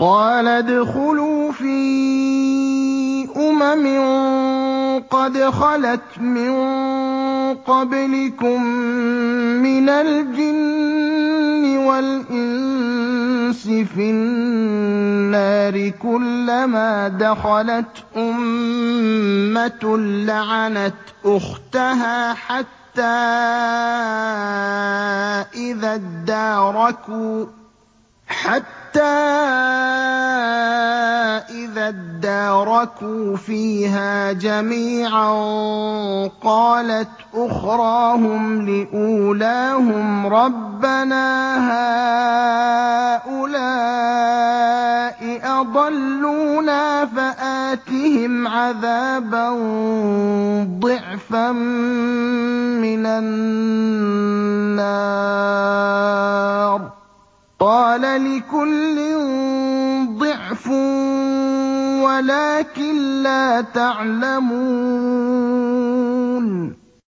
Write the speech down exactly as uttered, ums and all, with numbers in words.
قَالَ ادْخُلُوا فِي أُمَمٍ قَدْ خَلَتْ مِن قَبْلِكُم مِّنَ الْجِنِّ وَالْإِنسِ فِي النَّارِ كُلَّمَا دَخَلَتْ أُمَّةٌ لَّعَنَتْ أُخْتَهَا حَتَّىٰ إِذَا ادَّارَكُوا حَتَّىٰ إِذَا ادَّارَكُوا فِيهَا جَمِيعًا قَالَتْ أُخْرَاهُمْ لِأُولَاهُمْ رَبَّنَا هَٰؤُلَاءِ أَضَلُّونَا فَآتِهِمْ عَذَابًا ضِعْفًا مِّنَ النَّارِ ۖ قَالَ لِكُلٍّ ضِعْفٌ وَلَٰكِن لَّا تَعْلَمُونَ